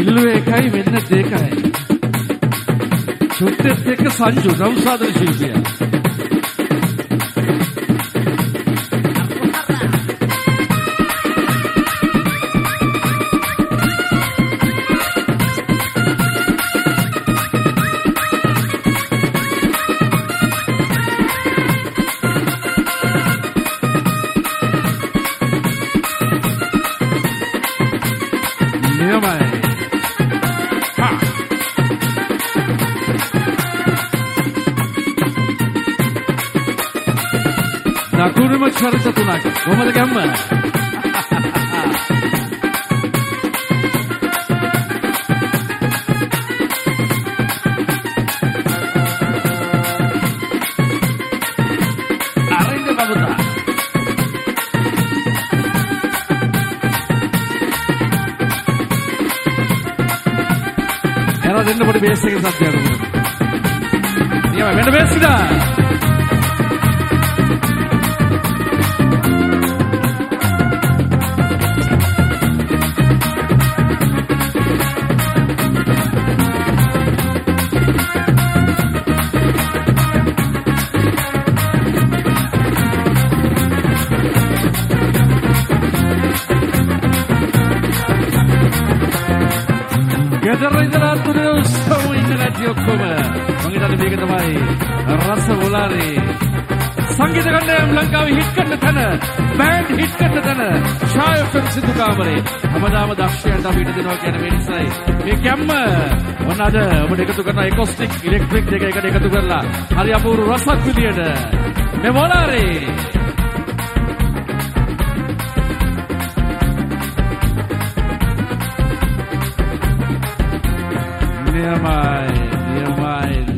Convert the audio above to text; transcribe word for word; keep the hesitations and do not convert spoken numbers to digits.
ඉල්ලුවේ එකයි මෙන්න දෙකයි. චුට්ටෙත් එක්ක සංජු නෞසාදන ශිල්පියා. දකුණම චරිත තුනක් කොහමද ගැම්ම? අරින්ද බබුතා එනවා දෙන්න පොඩි බේස් එකේ සත්‍යයක් උනේ. නියම වෙන්න බේස් ඉදා. ගෙදර ඉඳලා තුනේ උස්සම ඉන්න කට්ටිය ඔක්කොම මම හිතන්නේ මේක තමයි රස වුලාරේ සංගීත කණ්ඩායම් ලංකාවේ හිට් කරන තැන බෑන්ඩ් හිට් කරන තැන ඡායෝපෙන් සිදු කාමරේ හැමදාම දක්ෂයන්ට අපිට දෙනවා කියන මේ නිසායි මේ කැම්ම ඔන්න අද ඔබට එකතු කරන එකෝස්ටික් ඉලෙක්ට්‍රික් දෙක එකට එකතු කරලා හරි අපූර්ව රසක් විදියට මේ වුලාරේ Never mind, never mind.